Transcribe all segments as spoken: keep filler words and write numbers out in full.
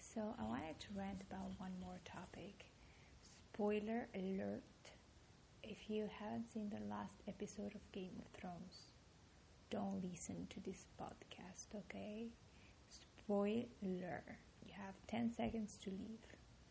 So I wanted to rant about one more topic. Spoiler alert. If you haven't seen the last episode of Game of Thrones, don't listen to this podcast, okay? Spoiler. You have ten seconds to leave.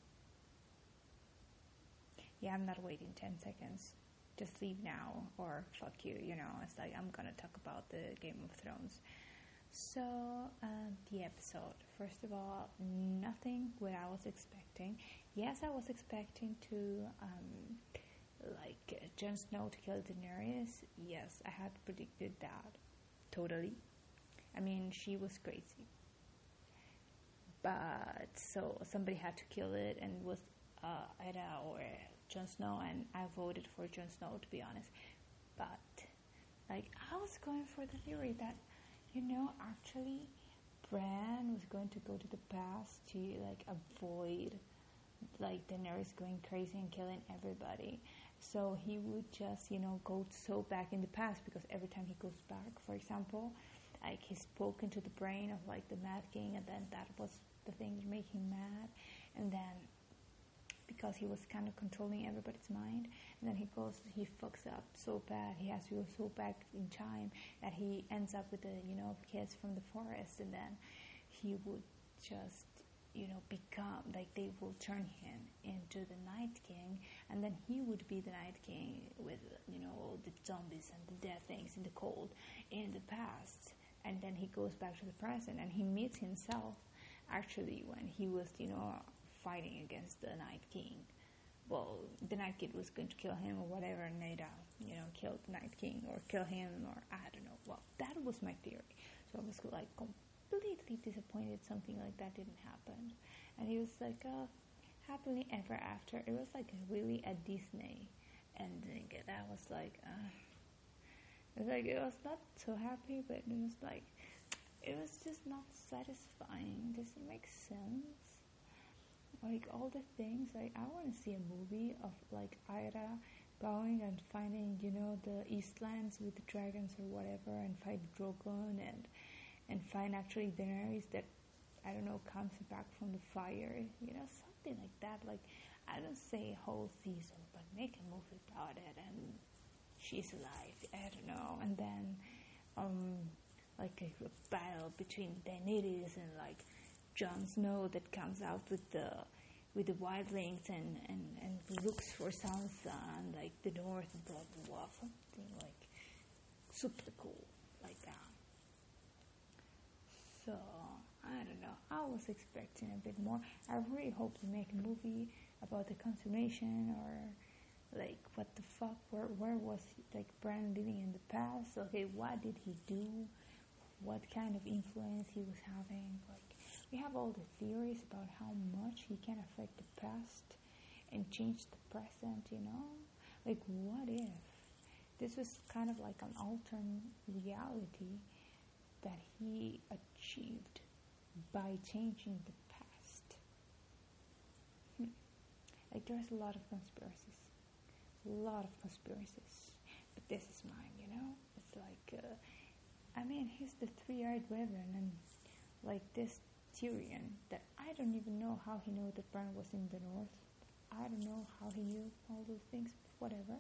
Yeah, I'm not waiting ten seconds. Just leave now or fuck you, you know. It's like I'm gonna talk about the Game of Thrones. So, uh, the episode. First of all, nothing what I was expecting. Yes, I was expecting to, um, like, uh, Jon Snow to kill Daenerys. Yes, I had predicted that. Totally. I mean, she was crazy. But, so, somebody had to kill it, and it was uh, Eda or Jon Snow, and I voted for Jon Snow, to be honest. But, like, I was going for the theory that, you know, actually, Bran was going to go to the past to, like, avoid, like, Daenerys going crazy and killing everybody. So he would just, you know, go so back in the past, because every time he goes back, for example, like, he spoke into the brain of, like, the Mad King, and then that was the thing that made him mad. And then, because he was kind of controlling everybody's mind, and then he goes, he fucks up so bad, he has to go so back in time that he ends up with the, you know, kids from the forest, and then he would just, you know, become, like, they will turn him into the Night King, and then he would be the Night King with, you know, all the zombies and the dead things in the cold in the past. And then he goes back to the present, and he meets himself, actually, when he was, you know, fighting against the Night King. Well, the Night King was going to kill him or whatever, and Neda, you know, killed the Night King or kill him, or I don't know. Well, that was my theory. So I was like completely disappointed something like that didn't happen. And he was like, uh, happily ever after. It was like really a Disney ending. And I was like, uh, it was like, it was not so happy, but it was like, it was just not satisfying. Does it make sense? Like, all the things, like, I want to see a movie of, like, Ida going and finding, you know, the Eastlands with the dragons or whatever, and fight Drogon, and and find actually Daenerys that, I don't know, comes back from the fire, you know, something like that. Like, I don't say whole season, but make a movie about it, and she's alive, I don't know, and then, um, like, a, a battle between Daenerys and, like, Jon Snow that comes out with the with the wildlings and, and, and looks for Sansa and, like, the north and blah blah blah, something like super cool like that. So I don't know. I was expecting a bit more. I really hope to make a movie about the consummation, or like, what the fuck, where where was he, like, Bran living in the past? Okay, what did he do? What kind of influence he was having? Like, we have all the theories about how much he can affect the past and change the present, you know? Like, what if this was kind of like an alternate reality that he achieved by changing the past? Hmm. Like, there's a lot of conspiracies. A lot of conspiracies. But this is mine, you know? It's like, uh, I mean, he's the three-eyed raven, and, like, this Tyrion, that I don't even know how he knew that Bran was in the north. I don't know how he knew all those things, but whatever.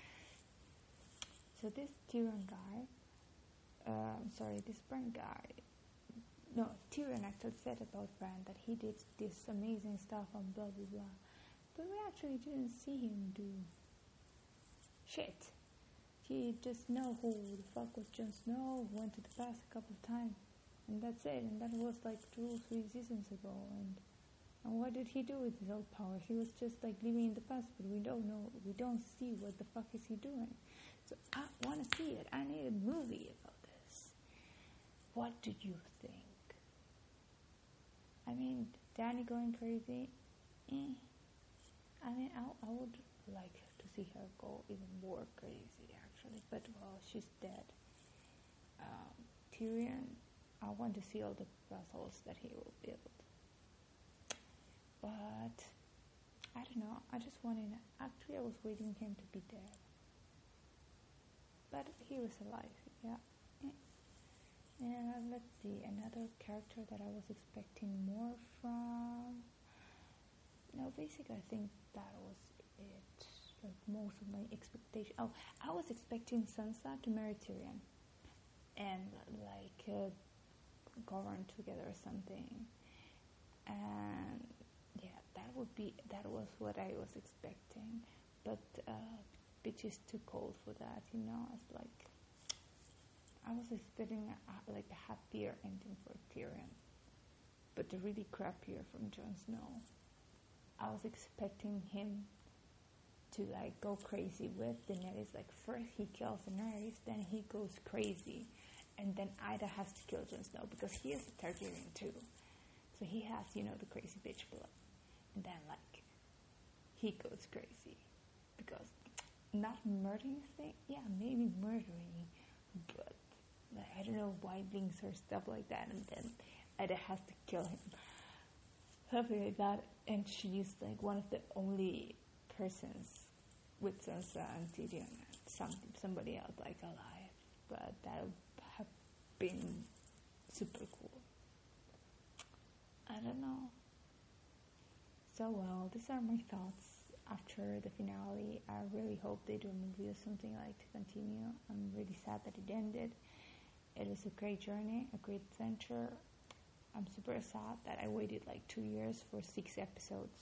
So this Tyrion guy, uh, sorry, this Bran guy, no, Tyrion actually said about Bran that he did this amazing stuff and blah blah blah, but we actually didn't see him do shit. He just know who the fuck was Jon Snow, went to the past a couple of times, and that's it. And that was like two or three seasons ago. And and what did he do with his old power? He was just like living in the past, but we don't know. We don't see what the fuck is he doing. So I want to see it. I need a movie about this. What do you think? I mean, Dany going crazy. Eh. I mean, I I would like to see her go even more crazy, actually. But well, she's dead. Um, Tyrion, I want to see all the puzzles that he will build. But I don't know. I just wanted. Actually, I was waiting him to be dead, but he was alive. Yeah. And let's see, another character that I was expecting more from. basically, I think that was it. Like most of my expectation. Oh, I was expecting Sansa to marry Tyrion, and like uh, govern together or something. And yeah, that would be that was what I was expecting. But uh, bitch is too cold for that, you know. It's like I was expecting a, like a happier ending for Tyrion, but the really crappier from Jon Snow. I was expecting him to like go crazy with Daenerys. Like first he kills Daenerys, then he goes crazy, and then Ida has to kill Jon Snow because he is a Targaryen too. So he has, you know, the crazy bitch blood, and then like he goes crazy because not murdering thing, yeah, maybe murdering, but like I don't know, wildlings or stuff like that, and then Ida has to kill him, something like that, and she's like one of the only persons with Sansa and Tyrion and some somebody else like alive, but that would have been super cool. I don't know. So well, these are my thoughts after the finale. I really hope they don't reveal something like to continue. I'm really sad that it ended. It was a great journey, a great adventure. I'm super sad that I waited like two years for six episodes.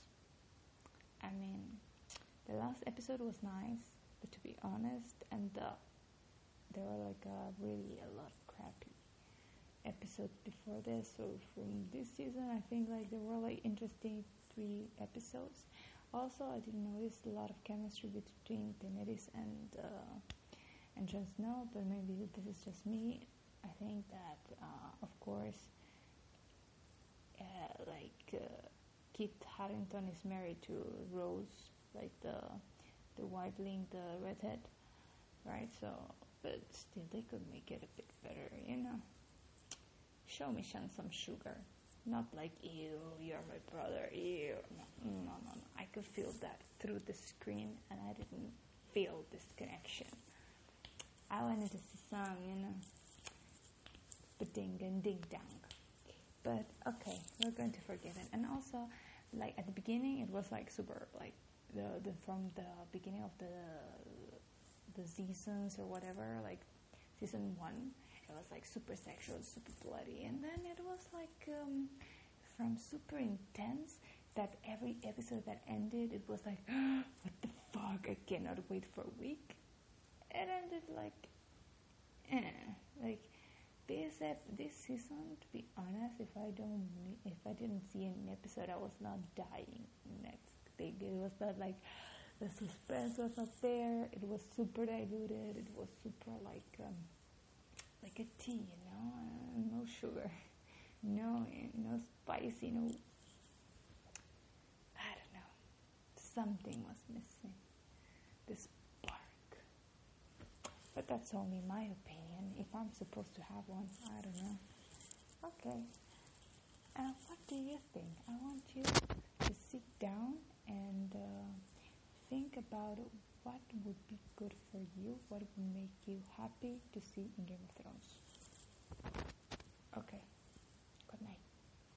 I mean, the last episode was nice, but to be honest, and the, there were like a really a lot of crappy episodes before this. So from this season, I think like there were like interesting three episodes. Also, I didn't notice a lot of chemistry between Daenerys and uh, and Jon Snow, but maybe this is just me. I think that uh, of course, uh, like uh, Kit Harington is married to Rose, like the the wildling, the redhead, right? So, but still, they could make it a bit better, you know. Show me some sugar, not like ew, you're my brother, ew. No, no, no, no. I could feel that through the screen, and I didn't feel this connection. I wanted to see some, you know, ba-ding and ding-dang. But okay, we're going to forget it. And also, like at the beginning, it was like super, like the the from the beginning of the the seasons or whatever, like season one. It was like super sexual, super bloody, and then it was like um, from super intense that every episode that ended, it was like, what the fuck, I cannot wait for a week. It ended like, eh, like this ep- this season. To be honest, if I don't, if I didn't see an episode, I was not dying next thing. It was not like the suspense was not there. It was super diluted. It was super like. Um, like a tea, you know, uh, no sugar, no, no spicy, no, I don't know, something was missing, this spark, but that's only my opinion. If I'm supposed to have one, I don't know. Okay, uh, what do you think? I want you to sit down and uh, think about what would be good for you, what would make you happy to see in Game of Thrones.